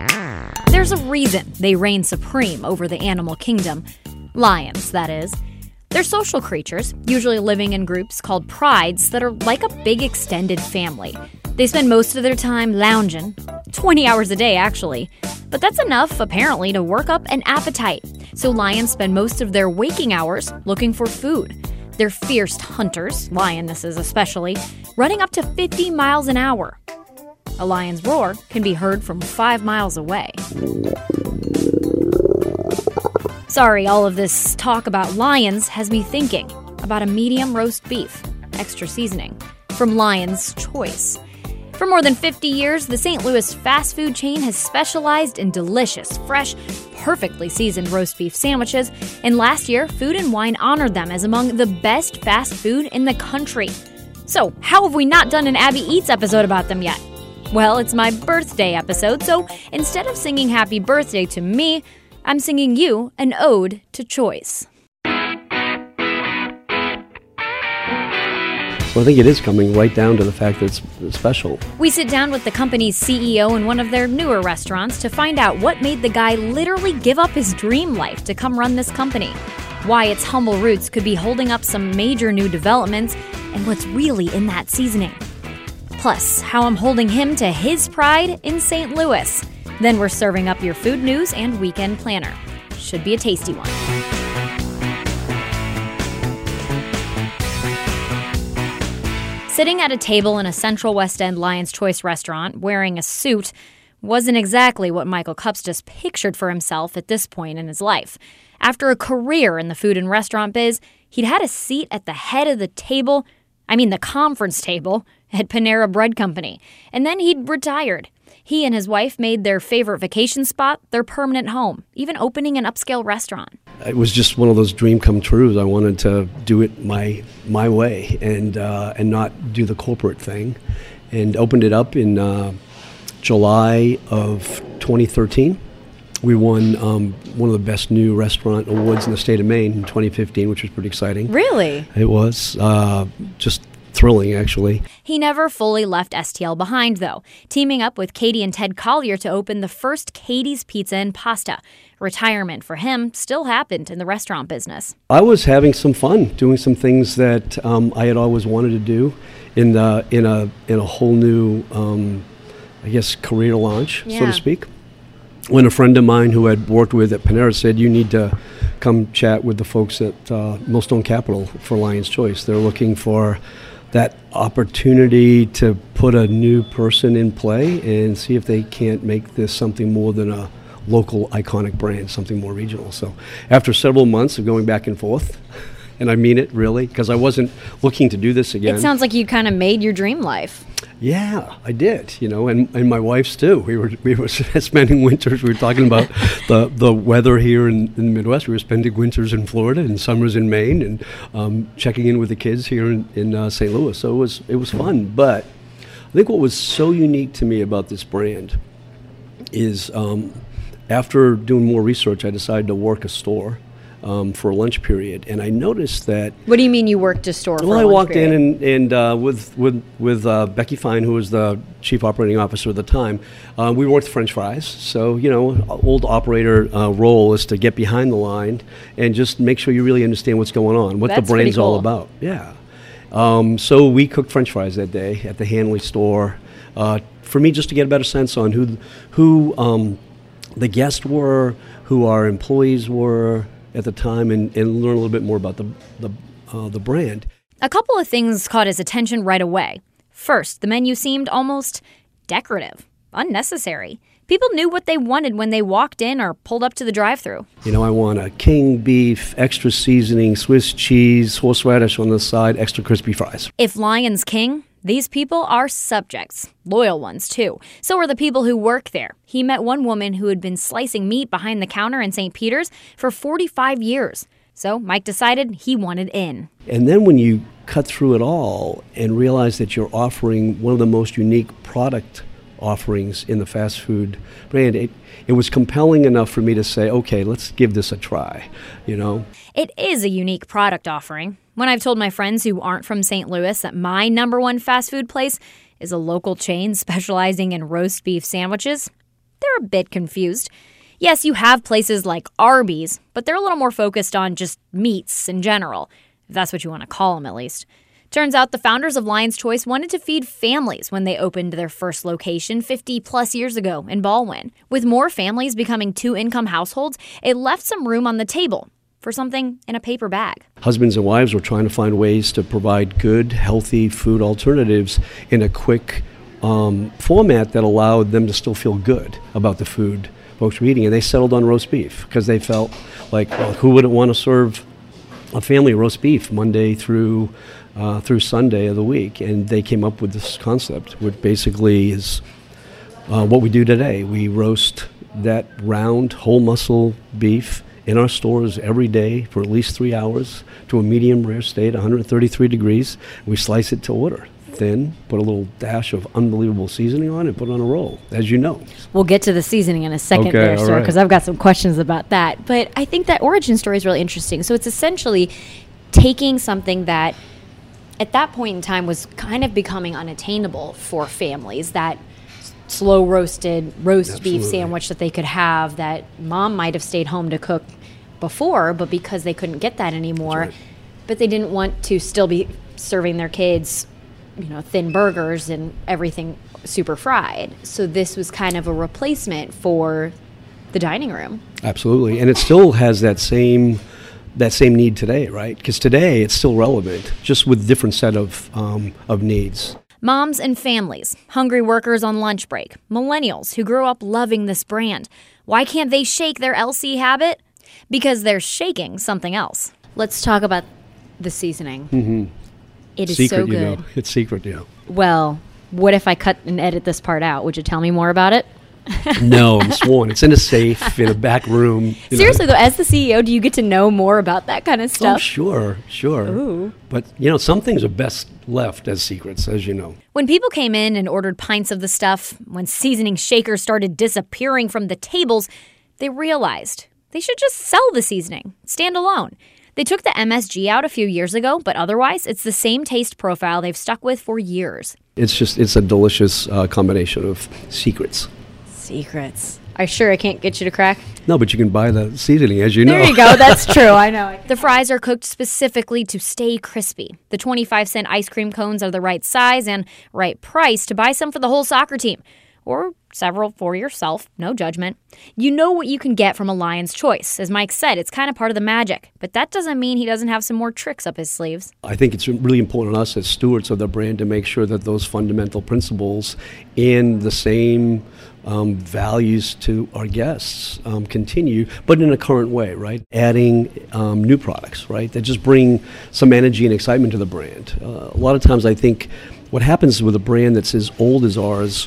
There's a reason they reign supreme over the animal kingdom. Lions, that is. They're social creatures, usually living in groups called prides that are like a big extended family. They spend most of their time lounging, 20 hours a day actually. But that's enough, apparently, to work up an appetite. So lions spend most of their waking hours looking for food. They're fierce hunters, lionesses especially, running up to 50 miles an hour. A lion's roar can be heard from 5 miles away. Sorry, all of this talk about lions has me thinking about a medium roast beef, extra seasoning, from Lion's Choice. For more than 50 years, the St. Louis fast food chain has specialized in delicious, fresh, perfectly seasoned roast beef sandwiches, and last year, Food and Wine honored them as among the best fast food in the country. So, how have we not done an Abby Eats episode about them yet? Well, it's my birthday episode, so instead of singing happy birthday to me, I'm singing you an ode to choice. Well, I think it is coming right down to the fact that it's special. We sit down with the company's CEO in one of their newer restaurants to find out what made the guy literally give up his dream life to come run this company, why its humble roots could be holding up some major new developments, and what's really in that seasoning. Plus, how I'm holding him to his pride in St. Louis. Then we're serving up your food news and weekend planner. Should be a tasty one. Sitting at a table in a Central West End Lion's Choice restaurant, wearing a suit, wasn't exactly what Michael Kupstas pictured for himself at this point in his life. After a career in the food and restaurant biz, he'd had a seat at the head of the conference table at Panera Bread Company, and then he'd retired. He and his wife made their favorite vacation spot their permanent home, even opening an upscale restaurant. It was just one of those dream come trues. I wanted to do it my way and not do the corporate thing, and opened it up in July of 2013. We won one of the best new restaurant awards in the state of Maine in 2015, which was pretty exciting. Really? It was just thrilling, actually. He never fully left STL behind, though, teaming up with Katie and Ted Collier to open the first Katie's Pizza and Pasta. Retirement for him still happened in the restaurant business. I was having some fun doing some things that I had always wanted to do in a whole new, career launch, so to speak. When a friend of mine who had worked with at Panera said, you need to come chat with the folks at Millstone Capital for Lion's Choice. They're looking for that opportunity to put a new person in play and see if they can't make this something more than a local iconic brand, something more regional. So after several months of going back and forth, and I mean it really, because I wasn't looking to do this again. It sounds like you kind of made your dream life. Yeah, I did, and my wife's too. We were spending winters. We were talking about the weather here in the Midwest. We were spending winters in Florida and summers in Maine, and checking in with the kids here in St. Louis. So it was fun. But I think what was so unique to me about this brand is after doing more research, I decided to work a store for a lunch period, and I noticed that. What do you mean you worked a store for a lunch period? Well, I walked in and with Becky Fine, who was the chief operating officer at the time, we worked French fries. So, old operator role is to get behind the line and just make sure you really understand what's going on, what That's the brand's pretty cool. all about. Yeah. So we cooked French fries that day at the Hanley store for me just to get a better sense on who the guests were, who our employees were at the time, and learn a little bit more about the brand. A couple of things caught his attention right away. First, the menu seemed almost decorative, unnecessary. People knew what they wanted when they walked in or pulled up to the drive-thru. I want a king beef, extra seasoning, Swiss cheese, horseradish on the side, extra crispy fries. If Lion's king, these people are subjects, loyal ones too. So are the people who work there. He met one woman who had been slicing meat behind the counter in St. Peter's for 45 years. So Mike decided he wanted in. And then when you cut through it all and realize that you're offering one of the most unique product offerings in the fast food brand, it was compelling enough for me to say, okay, let's give this a try, It is a unique product offering. When I've told my friends who aren't from St. Louis that my number one fast food place is a local chain specializing in roast beef sandwiches, they're they're a bit confused. Yes, you have places like Arby's, but they're a little more focused on just meats in general, if that's what you want to call them at least. Turns out the founders of Lion's Choice wanted to feed families when they opened their first location 50-plus years ago in Ballwin. With more families becoming two-income households, it left some room on the table for something in a paper bag. Husbands and wives were trying to find ways to provide good, healthy food alternatives in a quick format that allowed them to still feel good about the food folks were eating. And they settled on roast beef because they felt like, well, who wouldn't want to serve a family roast beef Monday through Sunday of the week? And they came up with this concept, which basically is what we do today. We roast that round, whole muscle beef in our stores every day for at least 3 hours to a medium rare state, 133 degrees. We slice it to order. Thin, put a little dash of unbelievable seasoning on it, put it on a roll, as you know. We'll get to the seasoning in a second there, sir, because I've got some questions about that. But I think that origin story is really interesting. So it's essentially taking something that at that point in time was kind of becoming unattainable for families, that slow roasted roast beef sandwich that they could have that mom might have stayed home to cook before, but because they couldn't get that anymore, but they didn't want to still be serving their kids thin burgers and everything super fried. So this was kind of a replacement for the dining room. Absolutely. And it still has that same need today, right? Because today it's still relevant, just with different set of needs. Moms and families, hungry workers on lunch break, millennials who grew up loving this brand. Why can't they shake their LC habit? Because they're shaking something else. Let's talk about the seasoning. Mm-hmm. It is secret, so good. It's secret, Well, what if I cut and edit this part out? Would you tell me more about it? No, I'm sworn. It's in a safe, in a back room. Seriously, though, as the CEO, do you get to know more about that kind of stuff? Oh, sure. Ooh. But, some things are best left as secrets, as you know. When people came in and ordered pints of the stuff, when seasoning shakers started disappearing from the tables, they realized they should just sell the seasoning, stand alone. They took the MSG out a few years ago, but otherwise, it's the same taste profile they've stuck with for years. It's a delicious combination of secrets. Secrets. Are you sure I can't get you to crack? No, but you can buy the seasoning, as you know. There you go. That's true. I know. The fries are cooked specifically to stay crispy. The 25-cent ice cream cones are the right size and right price to buy some for the whole soccer team. Or several for yourself, no judgment. You know what you can get from a Lion's Choice. As Mike said, it's kind of part of the magic. But that doesn't mean he doesn't have some more tricks up his sleeves. I think it's really important on us as stewards of the brand to make sure that those fundamental principles and the same values to our guests continue, but in a current way, right? Adding new products, right, that just bring some energy and excitement to the brand. A lot of times I think what happens with a brand that's as old as ours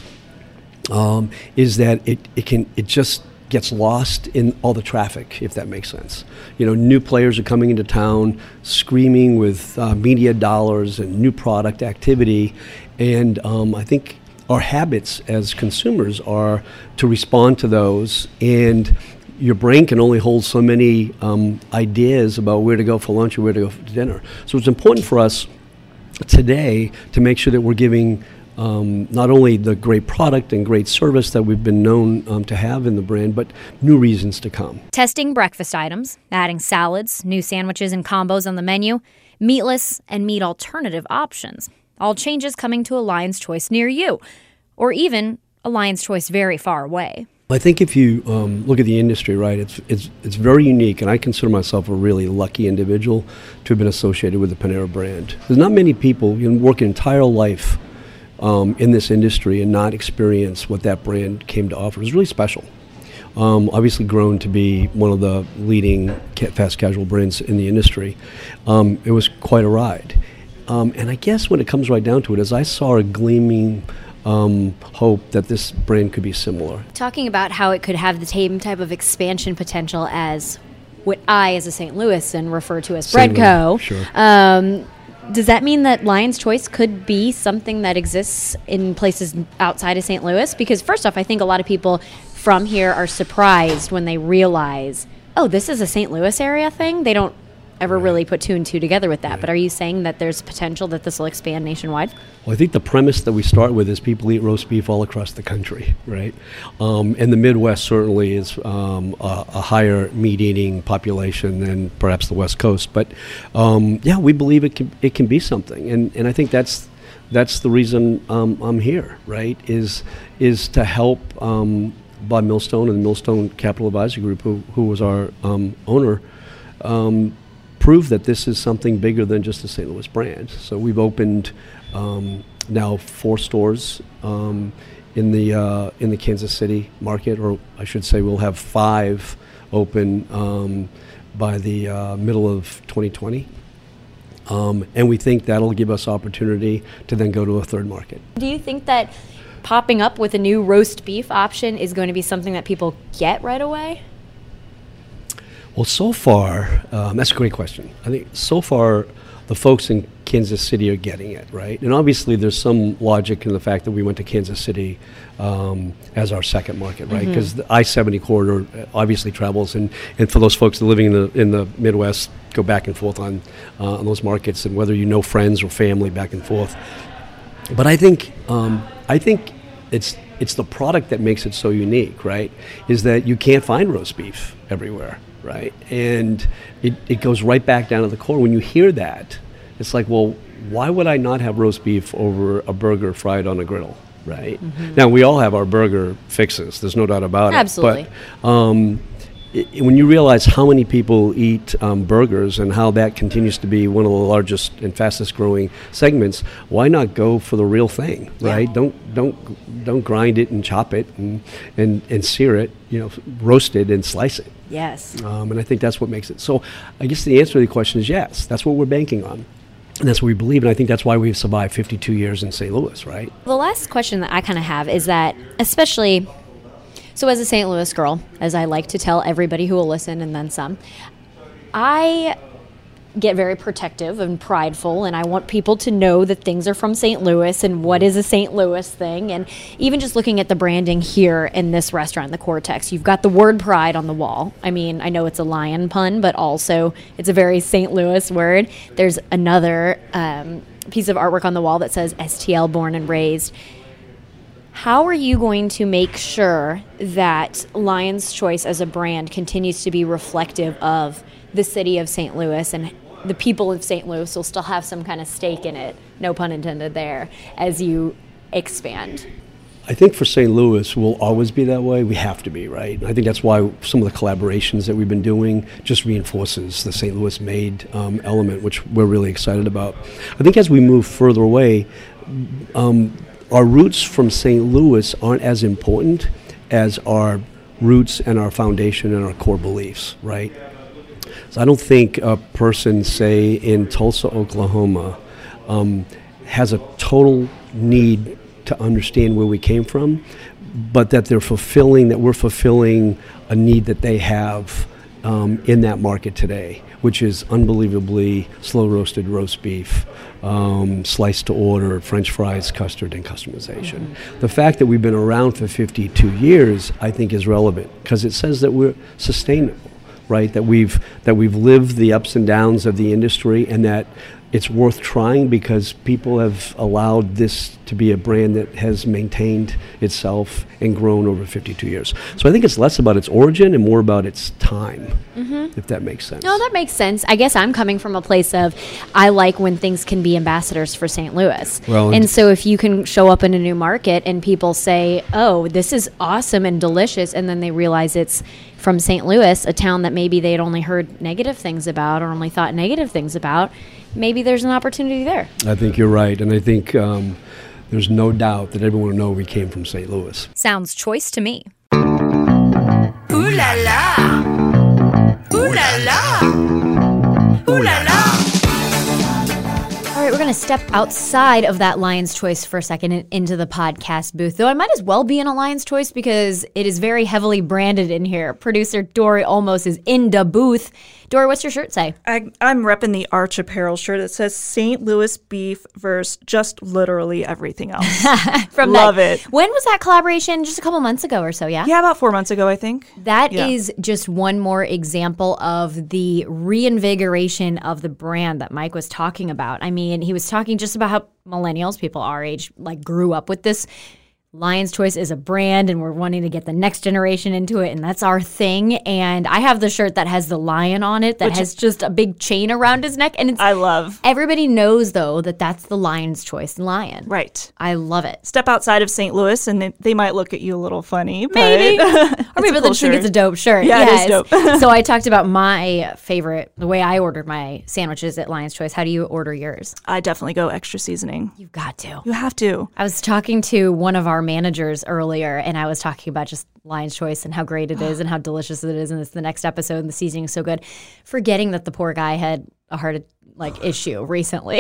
is that it just gets lost in all the traffic, if that makes sense. New players are coming into town, screaming with media dollars and new product activity, and I think our habits as consumers are to respond to those, and your brain can only hold so many ideas about where to go for lunch or where to go for dinner. So it's important for us today to make sure that we're giving not only the great product and great service that we've been known to have in the brand, but new reasons to come. Testing breakfast items, adding salads, new sandwiches and combos on the menu, meatless and meat alternative options. All changes coming to a Lion's Choice near you, or even a Lion's Choice very far away. I think if you look at the industry, right, it's very unique, and I consider myself a really lucky individual to have been associated with the Panera brand. There's not many people who can work an entire life in this industry and not experience what that brand came to offer. It's really special. Obviously grown to be one of the leading fast casual brands in the industry. It was quite a ride. And I guess when it comes right down to it, as I saw a gleaming hope that this brand could be similar. Talking about how it could have the same type of expansion potential as what I, as a St. Louisan, refer to as Breadco. Sure. Does that mean that Lion's Choice could be something that exists in places outside of St. Louis? Because first off, I think a lot of people from here are surprised when they realize, oh, this is a St. Louis area thing. They don't ever really put two and two together with that. But are you saying that there's potential that this will expand nationwide? Well, I think the premise that we start with is people eat roast beef all across the country, right? And the Midwest certainly is a higher meat-eating population than perhaps the West Coast. But we believe it can be something, and I think that's the reason I'm here, right? Is to help Bob Millstone and the Millstone Capital Advisory Group, who was our owner, prove that this is something bigger than just a St. Louis brand. So we've opened now 4 stores in the Kansas City market, or I should say we'll have 5 open by the middle of 2020. And we think that'll give us opportunity to then go to a third market. Do you think that popping up with a new roast beef option is going to be something that people get right away? Well, so far, that's a great question. I think so far the folks in Kansas City are getting it, right? And obviously there's some logic in the fact that we went to Kansas City as our second market, right? Because the I-70 corridor obviously travels, and for those folks that are living in the Midwest, go back and forth on those markets, and whether you know friends or family, back and forth. But I think it's the product that makes it so unique, right? Is that you can't find roast beef everywhere, right? And it goes right back down to the core. When you hear that, it's like, well, why would I not have roast beef over a burger fried on a griddle, right? Now, we all have our burger fixes. There's no doubt about it. Absolutely. But when you realize how many people eat burgers and how that continues to be one of the largest and fastest growing segments, why not go for the real thing, right? Yeah. Don't grind it and chop it and sear it, roast it and slice it. Yes. And I think that's what makes it. So I guess the answer to the question is yes. That's what we're banking on. And that's what we believe, and I think that's why we've survived 52 years in St. Louis, right? The last question that I kind of have is that, especially, so as a St. Louis girl, as I like to tell everybody who will listen and then some, I get very protective and prideful, and I want people to know that things are from St. Louis and what is a St. Louis thing. And even just looking at the branding here in this restaurant, the Cortex, you've got the word pride on the wall. I mean, I know it's a lion pun, but also it's a very St. Louis word. There's another piece of artwork on the wall that says STL born and raised. How are you going to make sure that Lion's Choice as a brand continues to be reflective of the city of St. Louis, and the people of St. Louis will still have some kind of stake in it, no pun intended there, as you expand? I think for St. Louis, we'll always be that way. We have to be, right? I think that's why some of the collaborations that we've been doing just reinforces the St. Louis made element, which we're really excited about. I think as we move further away, our roots from St. Louis aren't as important as our roots and our foundation and our core beliefs, right? So I don't think a person, say, in Tulsa, Oklahoma, has a total need to understand where we came from, but that we're fulfilling a need that they have in that market today, which is unbelievably slow-roasted roast beef, sliced to order, French fries, custard, and customization. The fact that we've been around for 52 years, I think, is relevant because it says that we're sustainable, right? That we've lived the ups and downs of the industry, and that it's worth trying because people have allowed this to be a brand that has maintained itself and grown over 52 years. So I think it's less about its origin and more about its time, if that makes sense. No, that makes sense. I guess I'm coming from a place of I like when things can be ambassadors for St. Louis. Well, and so if you can show up in a new market and people say, oh, this is awesome and delicious, and then they realize it's from St. Louis, a town that maybe they'd only heard negative things about or only thought negative things about, maybe there's an opportunity there. I think you're right. And I think there's no doubt that everyone will know we came from St. Louis. Sounds choice to me. Ooh la la. Ooh la la. Ooh la la. All right, we're going to to step outside of that Lion's Choice for a second and into the podcast booth, though I might as well be in a Lion's Choice because it is very heavily branded in here. Producer Dory Olmos is in the booth. Dory, what's your shirt say? I'm repping the Arch Apparel shirt. It says St. Louis beef versus just literally everything else. Love it. When was that collaboration? Just a couple months ago or so, yeah? Yeah, about 4 months ago, I think. That is just one more example of the reinvigoration of the brand that Mike was talking about. I mean, he was talking just about how millennials, people our age, like grew up with this. Lion's Choice is a brand, and we're wanting to get the next generation into it, and that's our thing. And I have the shirt that has the lion on it, that has just a big chain around his neck. And I love. Everybody knows, though, that that's the Lion's Choice lion. Right. I love it. Step outside of St. Louis, and they might look at you a little funny. Maybe. Or maybe cool they'll think it's a dope shirt. Yeah, it is dope. So I talked about my favorite, the way I ordered my sandwiches at Lion's Choice. How do you order yours? I definitely go extra seasoning. You've got to. You have to. I was talking to one of our managers earlier, and I was talking about just Lion's Choice and how great it is and how delicious it is, and it's the next episode, and the seasoning is so good. Forgetting that the poor guy had a heart issue recently.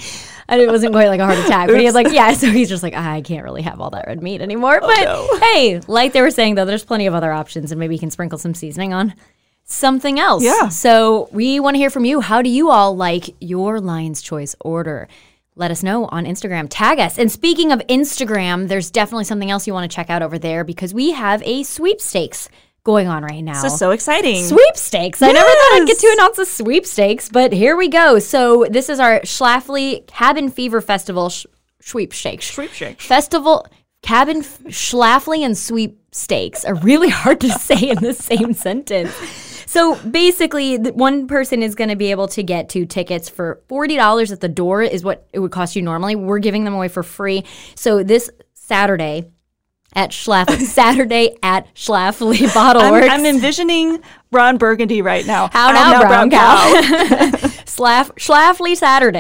And it wasn't quite like a heart attack, but he had so he's just like, I can't really have all that red meat anymore. Hey, like they were saying, though, there's plenty of other options, and maybe you can sprinkle some seasoning on something else. Yeah. So we want to hear from you. How do you all like your Lion's Choice order? Let us know on Instagram. Tag us. And speaking of Instagram, there's definitely something else you want to check out over there because we have a sweepstakes going on right now. This is so exciting. Sweepstakes. Yes. I never thought I'd get to announce a sweepstakes, but here we go. So this is our Schlafly Cabin Fever Festival sweepstakes. Festival Cabin Schlafly and sweepstakes are really hard to say in the same sentence. So basically, one person is going to be able to get 2 tickets for $40 at the door is what it would cost you normally. We're giving them away for free. So this Saturday at Schlafly Bottle Works. I'm envisioning Ron Burgundy right now. How now, brown cow. Schlafly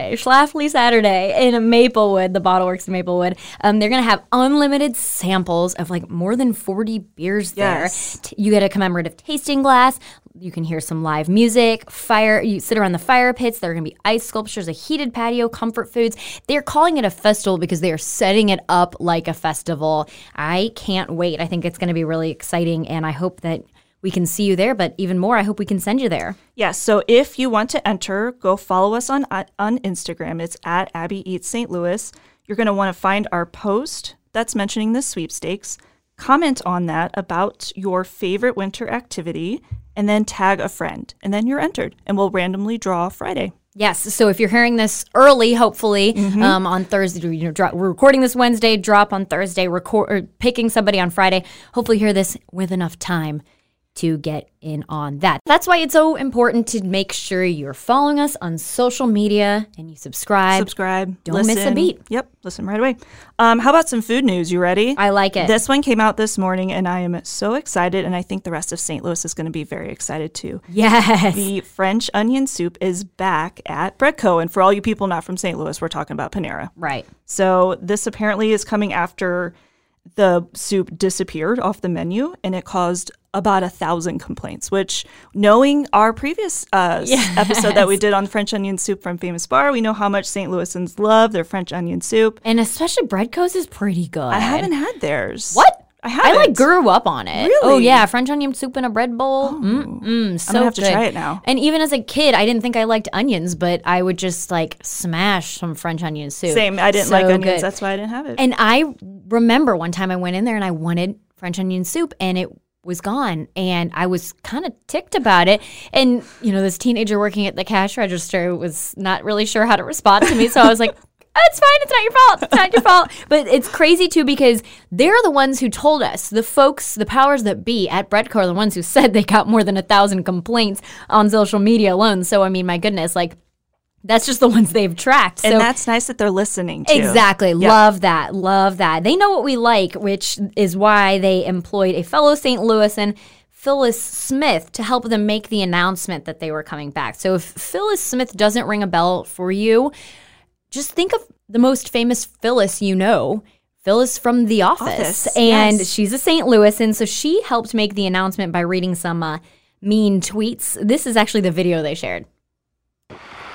Saturday in Maplewood, the Bottle Works in Maplewood. They're going to have unlimited samples of more than 40 beers there. You get a commemorative tasting glass. You can hear some live music, fire. You sit around the fire pits. There are going to be ice sculptures, a heated patio, comfort foods. They're calling it a festival because they are setting it up like a festival. I can't wait. I think it's going to be really exciting, and I hope that we can see you there, but even more, I hope we can send you there. Yes, so if you want to enter, go follow us on Instagram. It's at Abby Eats St. Louis. You're going to want to find our post that's mentioning the sweepstakes, comment on that about your favorite winter activity, and then tag a friend. And then you're entered, and we'll randomly draw Friday. Yes, so if you're hearing this early, hopefully, on Thursday, we're recording this Wednesday, drop on Thursday, picking somebody on Friday. Hopefully hear this with enough time to get in on that. That's why it's so important to make sure you're following us on social media and you subscribe. Don't miss a beat. Yep, listen right away. How about some food news? You ready? I like it. This one came out this morning, and I am so excited, and I think the rest of St. Louis is going to be very excited too. Yes. The French onion soup is back at Bread Co. And for all you people not from St. Louis, we're talking about Panera. Right. So this apparently is coming after the soup disappeared off the menu, and it caused about 1,000 complaints, which, knowing our previous episode that we did on French onion soup from Famous Bar, we know how much St. Louisans love their French onion soup. And especially Bread Co.'s is pretty good. I haven't had theirs. What? I haven't. I grew up on it. Really? Oh yeah, French onion soup in a bread bowl. So I'm gonna have to try it now. And even as a kid, I didn't think I liked onions, but I would just smash some French onion soup. Same. I didn't like onions. Good. That's why I didn't have it. And I remember one time I went in there and I wanted French onion soup, and it was gone, and I was kind of ticked about it. And this teenager working at the cash register was not really sure how to respond to me, so I was like, it's fine. It's not your fault. It's not your fault. But it's crazy, too, because they're the ones who told us. The folks, the powers that be at Bread Co. are the ones who said they got more than 1,000 complaints on social media alone. So, I mean, my goodness, that's just the ones they've tracked. And that's nice that they're listening, too. Exactly. Yep. Love that. Love that. They know what we like, which is why they employed a fellow St. Louisan, Phyllis Smith, to help them make the announcement that they were coming back. So if Phyllis Smith doesn't ring a bell for you, just think of the most famous Phyllis you know, Phyllis from The Office. And she's a St. Louisan, so she helped make the announcement by reading some mean tweets. This is actually the video they shared.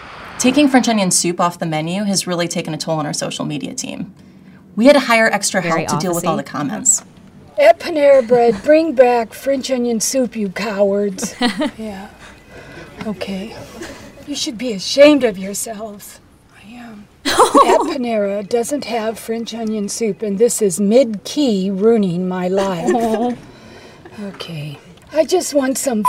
Taking French onion soup off the menu has really taken a toll on our social media team. We had to hire extra help to deal with all the comments. At Panera Bread, bring back French onion soup, you cowards. Yeah. Okay. You should be ashamed of yourselves. I am. At Panera doesn't have French onion soup, and this is mid-key ruining my life. Okay. I just want some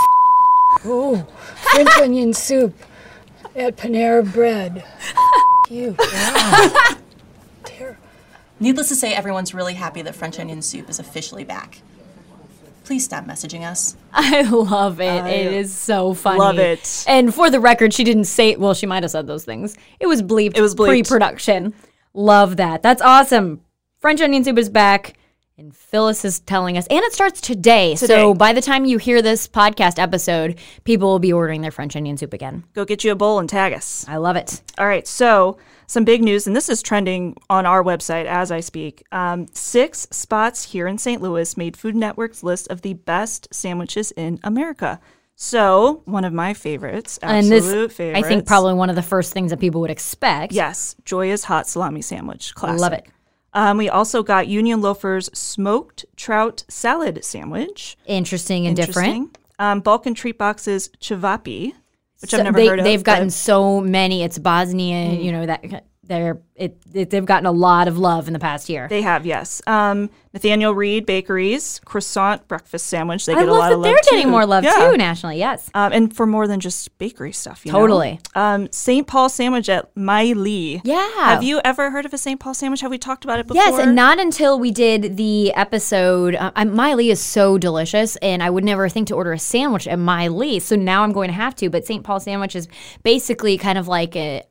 French onion soup at Panera Bread. You. Wow. Terrible. Needless to say, everyone's really happy that French onion soup is officially back. Please stop messaging us. I love it. It is so funny. Love it. And for the record, she didn't say, well, she might have said those things. It was bleeped. It was bleeped. Pre-production. Love that. That's awesome. French onion soup is back. And Phyllis is telling us, and it starts today. So by the time you hear this podcast episode, people will be ordering their French onion soup again. Go get you a bowl and tag us. I love it. All right, so some big news, and this is trending on our website as I speak. 6 spots here in St. Louis made Food Network's list of the best sandwiches in America. So one of my favorites, absolute favorites. I think probably one of the first things that people would expect. Yes, Joya's hot salami sandwich, classic. Love it. We also got Union Loafer's smoked trout salad sandwich. Interesting and different. Balkan Treat Box's Cevapi, which I've never heard of. They've gotten so many. It's Bosnian, you know, that they've gotten a lot of love in the past year. They have, yes. Nathaniel Reed Bakery's croissant breakfast sandwich. They get a lot of love, they're getting more love, too, nationally, yes. And for more than just bakery stuff, you know? St. Paul sandwich at My Lee. Yeah. Have you ever heard of a St. Paul sandwich? Have we talked about it before? Yes, and not until we did the episode. My Lee is so delicious, and I would never think to order a sandwich at My Lee, so now I'm going to have to. But St. Paul sandwich is basically kind of like a...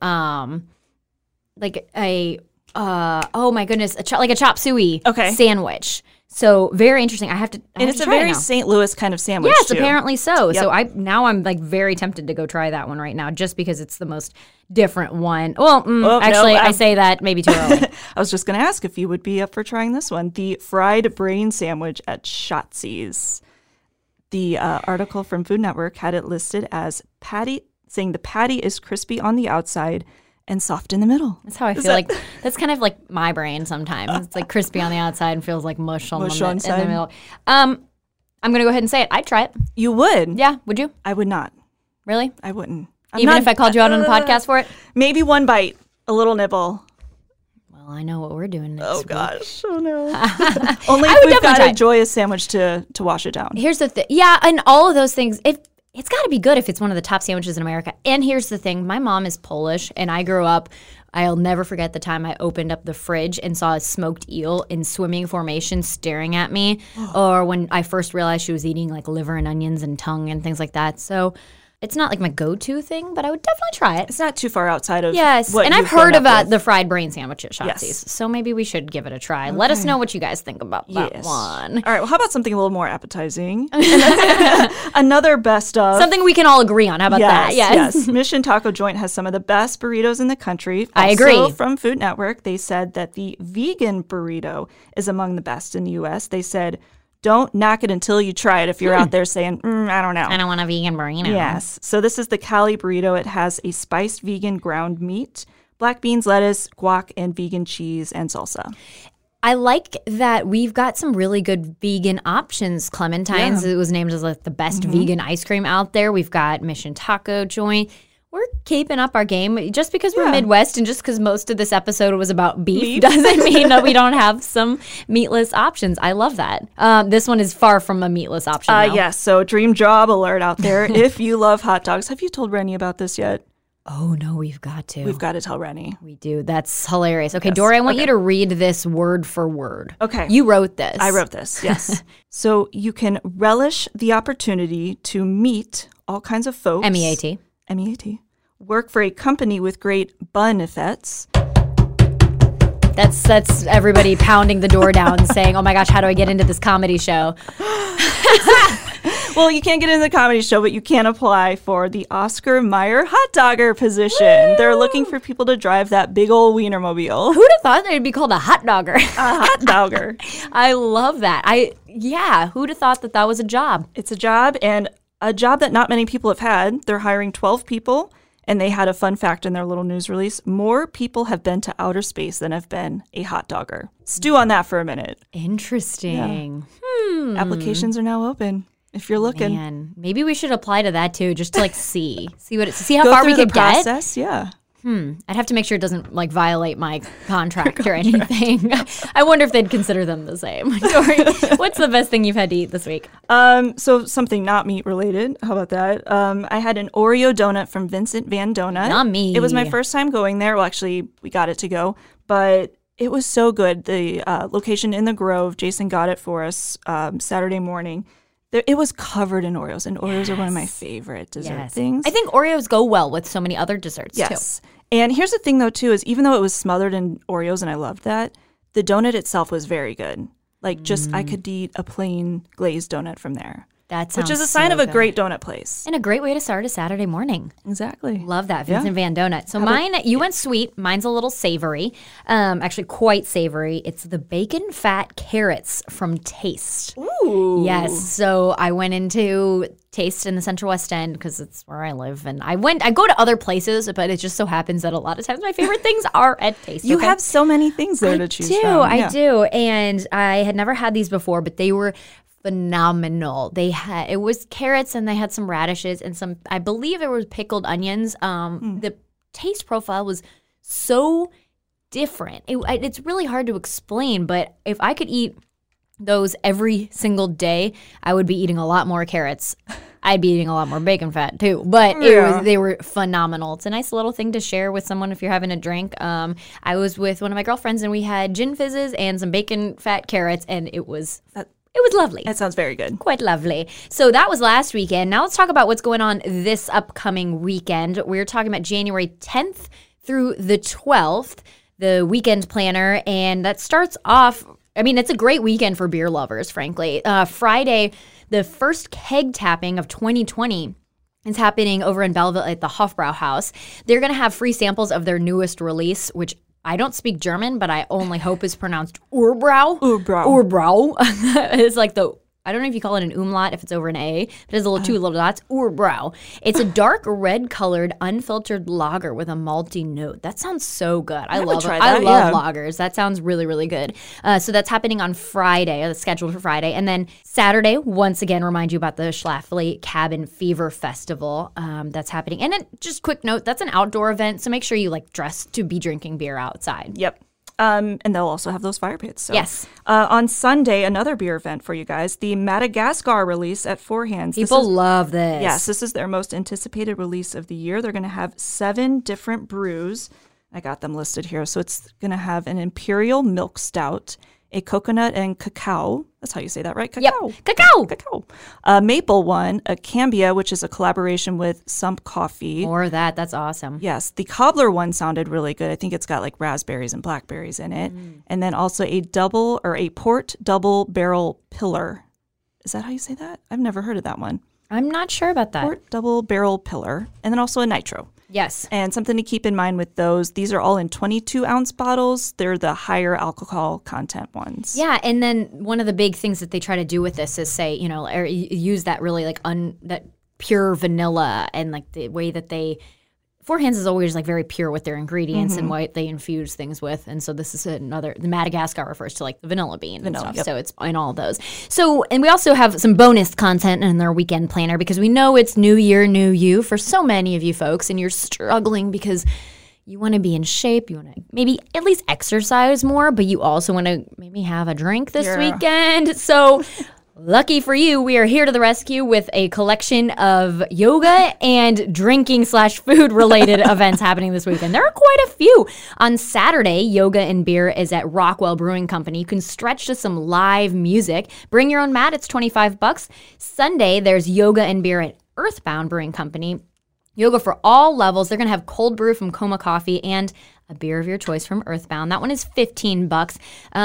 oh my goodness, like a chop suey sandwich. So very interesting. And it's a very St. Louis kind of sandwich. Yes, too. apparently so. Yep. So I'm like very tempted to go try that one right now, just because it's the most different one. Well, actually, I say that maybe too early. I was just going to ask if you would be up for trying this one, the fried brain sandwich at Shotzi's. The article from Food Network had it listed as saying the patty is crispy on the outside and soft in the middle. That's how I feel like. That's kind of like my brain sometimes. It's like crispy on the outside and feels like mush on the middle. I'm going to go ahead and say it. I'd try it. You would? Yeah. Would you? I would not. Really? I wouldn't. Even if I called you out on the podcast for it? Maybe one bite. A little nibble. Well, I know what we're doing next week. Gosh. Oh, no. Only if we've got a Joyous sandwich to wash it down. Here's the thing. Yeah, and all of those things, it's got to be good if it's one of the top sandwiches in America. And here's the thing. My mom is Polish, and I grew up, I'll never forget the time I opened up the fridge and saw a smoked eel in swimming formation staring at me, or when I first realized she was eating like liver and onions and tongue and things like that. So it's not like my go-to thing, but I would definitely try it. It's not too far outside of what and I've heard about the fried brain sandwich at Shotzi's, so maybe we should give it a try. Okay. Let us know what you guys think about that one. All right, well, how about something a little more appetizing? Another best of. Something we can all agree on. How about that? Yes. Mission Taco Joint has some of the best burritos in the country. I agree. From Food Network, they said that the vegan burrito is among the best in the U.S. They said, don't knock it until you try it if you're out there saying, I don't know. I don't want a vegan burrito. Yes. So this is the Cali burrito. It has a spiced vegan ground meat, black beans, lettuce, guac, and vegan cheese and salsa. I like that we've got some really good vegan options. Clementine's, it was named as like the best vegan ice cream out there. We've got Mission Taco Joint. We're keeping up our game. Just because we're Midwest and just because most of this episode was about beef doesn't mean that we don't have some meatless options. I love that. This one is far from a meatless option, though. Yes, so dream job alert out there. If you love hot dogs. Have you told Rennie about this yet? Oh, no, we've got to. We've got to tell Rennie. We do. That's hilarious. Okay, Dory, I want you to read this word for word. Okay. You wrote this. I wrote this, yes. So you can relish the opportunity to meet all kinds of folks. M-E-A-T. M-E-A-T. Work for a company with great benefits. That's everybody pounding the door down saying, oh my gosh, how do I get into this comedy show? Well, you can't get into the comedy show, but you can apply for the Oscar Mayer hot dogger position. Woo! They're looking for people to drive that big old Wienermobile. Who'd have thought they'd be called a hot dogger? A hot dogger. I love that. Who'd have thought that was a job? It's a job, and a job that not many people have had. They're hiring 12 people. And they had a fun fact in their little news release. More people have been to outer space than have been a hot dogger. Stew on that for a minute. Interesting. Yeah. Applications are now open if you're looking. Man, maybe we should apply to that too, just to like see how Go far through we could the process, yeah. I'd have to make sure it doesn't like violate my contract or anything. I wonder if they'd consider them the same. Tori, what's the best thing you've had to eat this week? So something not meat related. How about that? I had an Oreo donut from Vincent Van Donut. Yummy. It was my first time going there. Well, actually, we got it to go, but it was so good. The location in the Grove, Jason got it for us Saturday morning. It was covered in Oreos, and Oreos are one of my favorite dessert things. I think Oreos go well with so many other desserts, too. And here's the thing, though, too, is even though it was smothered in Oreos, and I loved that, the donut itself was very good. Like, I could eat a plain glazed donut from there. That sounds which is a sign so of a good. great donut place. And a great way to start a Saturday morning. Exactly. Love that, Vincent Van Donut. So you went sweet. Mine's a little savory. Actually, quite savory. It's the bacon fat carrots from Taste. Ooh. Yes. So I went into Taste in the Central West End because it's where I live. And I go to other places, but it just so happens that a lot of times my favorite things are at Taste. You have so many things there to choose from. I do. And I had never had these before, but they were phenomenal. It was carrots and they had some radishes and some, I believe it was pickled onions. The taste profile was so different. It's really hard to explain, but if I could eat those every single day, I would be eating a lot more carrots. I'd be eating a lot more bacon fat too, but they were phenomenal. It's a nice little thing to share with someone if you're having a drink. I was with one of my girlfriends and we had gin fizzes and some bacon fat carrots, and it was lovely. That sounds very good. Quite lovely. So that was last weekend. Now let's talk about what's going on this upcoming weekend. We're talking about January 10th through the 12th, the weekend planner, and that starts off, it's a great weekend for beer lovers, frankly. Friday, the first keg tapping of 2020 is happening over in Belleville at the Hofbrauhaus. They're going to have free samples of their newest release, which I don't speak German, but I only hope is pronounced Urbrau. Urbrau. It's like I don't know if you call it an umlaut if it's over an A, but it's two little dots. Urbrau. It's a dark red colored unfiltered lager with a malty note. That sounds so good. I love it. I love lagers. That sounds really, really good. So that's happening on Friday, that's scheduled for Friday. And then Saturday, once again, remind you about the Schlafly Cabin Fever Festival. That's happening. And then just quick note, that's an outdoor event, so make sure you dress to be drinking beer outside. Yep. And they'll also have those fire pits. So. Yes. On Sunday, another beer event for you guys, the Madagascar release at Four Hands. People love this. Yes, this is their most anticipated release of the year. They're going to have 7 different brews. I got them listed here. So it's going to have an Imperial Milk Stout, a coconut and cacao. That's how you say that, right? Cacao. Yep. Cacao. Cacao. A maple one, a Cambia, which is a collaboration with Sump Coffee. More of that. That's awesome. Yes. The cobbler one sounded really good. I think it's got raspberries and blackberries in it. And then also a port double barrel pillar. Is that how you say that? I've never heard of that one. I'm not sure about that. Port double barrel pillar. And then also a nitro. Yes. And something to keep in mind with those, these are all in 22-ounce bottles. They're the higher alcohol content ones. Yeah, and then one of the big things that they try to do with this is say, or use that really that pure vanilla and the way that they Four Hands is always very pure with their ingredients and what they infuse things with. And so this is the Madagascar refers to the vanilla bean and stuff. Yep. So it's in all of those. So, and we also have some bonus content in their weekend planner because we know it's New Year, New You for so many of you folks, and you're struggling because you want to be in shape. You want to maybe at least exercise more, but you also want to maybe have a drink this weekend. So lucky for you, we are here to the rescue with a collection of yoga and drinking/food related events happening this weekend. There are quite a few. On Saturday, Yoga and Beer is at Rockwell Brewing Company. You can stretch to some live music. Bring your own mat. It's $25. Sunday, there's Yoga and Beer at Earthbound Brewing Company. Yoga for all levels. They're going to have cold brew from Coma Coffee and a beer of your choice from Earthbound. That one is $15.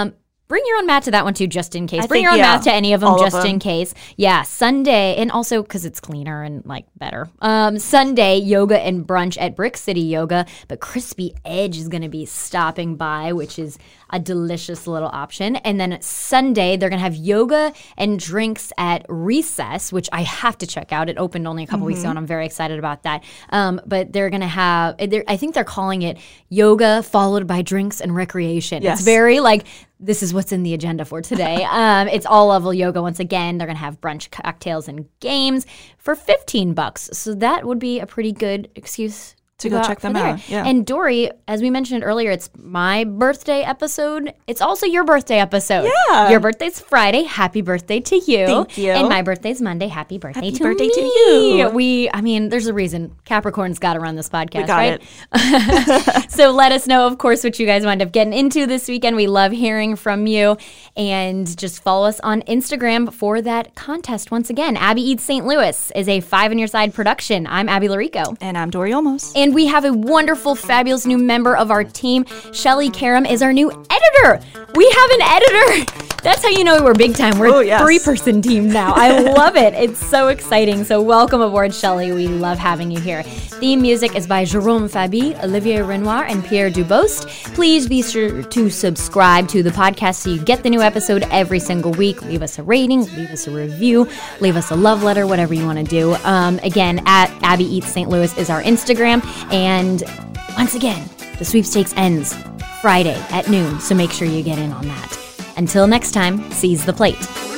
Bring your own mat to that one too, just in case. Bring your own mat to any of them, just in case. Yeah, Sunday, and also because it's cleaner and like better. Sunday, yoga and brunch at Brick City Yoga, but Crispy Edge is going to be stopping by, which is a delicious little option. And then Sunday, they're going to have yoga and drinks at Recess, which I have to check out. It opened only a couple weeks ago, and I'm very excited about that. But they're going to have, I think they're calling it yoga followed by drinks and recreation. Yes. It's very like, this is what's in the agenda for today. It's all level yoga once again. They're going to have brunch, cocktails, and games for $15. So that would be a pretty good excuse to go check them out. Yeah. And Dory, as we mentioned earlier, it's my birthday episode. It's also your birthday episode. Yeah. Your birthday's Friday. Happy birthday to you. Thank you. And my birthday's Monday. Happy birthday to you. I mean, there's a reason. Capricorn's got to run this podcast, we got it. So let us know, of course, what you guys wind up getting into this weekend. We love hearing from you. And just follow us on Instagram for that contest. Once again, Abby Eats St. Louis is a 5 on Your Side production. I'm Abby Larico. And I'm Dory Olmos. And we have a wonderful, fabulous new member of our team. Shelly Karam is our new editor. We have an editor. That's how you know we're big time. We're a 3-person team now. I love it. It's so exciting. So welcome aboard, Shelly. We love having you here. Theme music is by Jérôme Fabi, Olivier Renoir, and Pierre Dubost. Please be sure to subscribe to the podcast so you get the new episode every single week. Leave us a rating, leave us a review, leave us a love letter, whatever you want to do. Again, at Abby Eats St. Louis is our Instagram. And once again, the sweepstakes ends Friday at noon, so make sure you get in on that. Until next time, seize the plate.